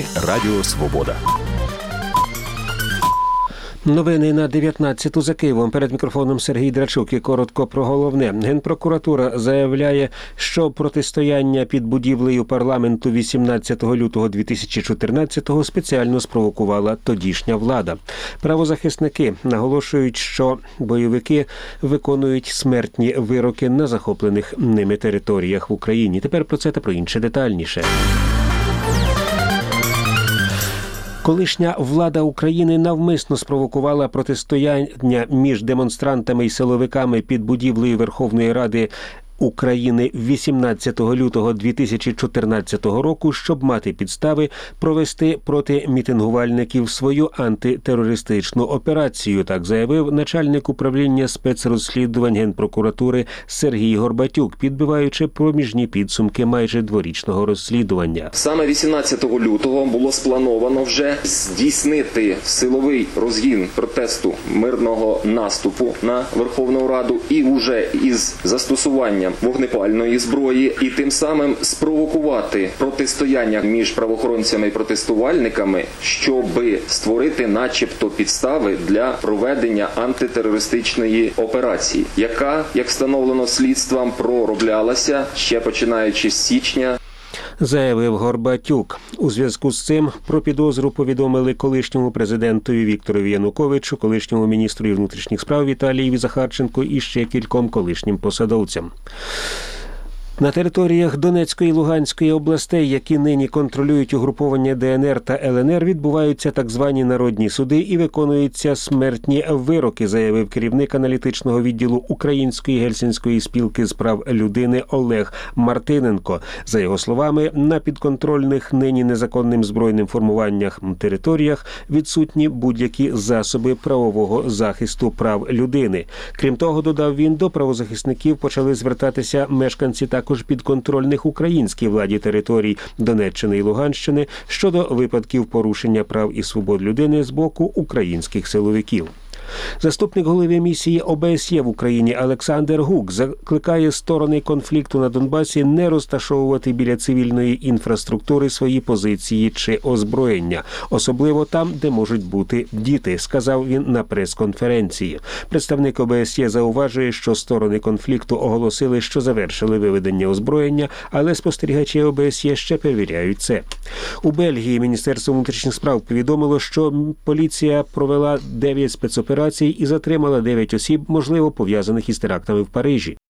Радіо Свобода. Новини на 19-ту за Києвом. Перед мікрофоном Сергій Драчук і коротко про головне. Генпрокуратура заявляє, що протистояння під будівлею парламенту 18 лютого 2014-го спеціально спровокувала тодішня влада. Правозахисники наголошують, що бойовики виконують смертні вироки на захоплених ними територіях в Україні. Тепер про це та про інше детальніше. Колишня влада України навмисно спровокувала протистояння між демонстрантами і силовиками під будівлею Верховної Ради України 18 лютого 2014 року, щоб мати підстави провести проти мітингувальників свою антитерористичну операцію, так заявив начальник управління спецрозслідувань Генпрокуратури Сергій Горбатюк, підбиваючи проміжні підсумки майже дворічного розслідування. Саме 18 лютого було сплановано вже здійснити силовий розгін протесту мирного наступу на Верховну Раду і вже із застосуванням вогнепальної зброї і тим самим спровокувати протистояння між правоохоронцями і протестувальниками, щоб створити начебто підстави для проведення антитерористичної операції, яка, як встановлено слідством, пророблялася ще починаючи з січня. Заявив Горбатюк. У зв'язку з цим про підозру повідомили колишньому президентові Вікторові Януковичу, колишньому міністру внутрішніх справ Віталієві Захарченку і ще кільком колишнім посадовцям. На територіях Донецької і Луганської областей, які нині контролюють угруповання ДНР та ЛНР, відбуваються так звані народні суди і виконуються смертні вироки, заявив керівник аналітичного відділу Української Гельсінської спілки з прав людини Олег Мартиненко. За його словами, на підконтрольних нині незаконним збройним формуваннях територіях відсутні будь-які засоби правового захисту прав людини. Крім того, додав він, до правозахисників почали звертатися мешканці також підконтрольних українській владі територій Донеччини і Луганщини щодо випадків порушення прав і свобод людини з боку українських силовиків. Заступник голови місії ОБСЄ в Україні Олександр Гук закликає сторони конфлікту на Донбасі не розташовувати біля цивільної інфраструктури свої позиції чи озброєння, особливо там, де можуть бути діти, сказав він на прес-конференції. Представник ОБСЄ зауважує, що сторони конфлікту оголосили, що завершили виведення озброєння, але спостерігачі ОБСЄ ще перевіряють це. У Бельгії Міністерство внутрішніх справ повідомило, що поліція провела 9 спецоперацій і затримала 9 осіб, можливо, пов'язаних із терактами в Парижі.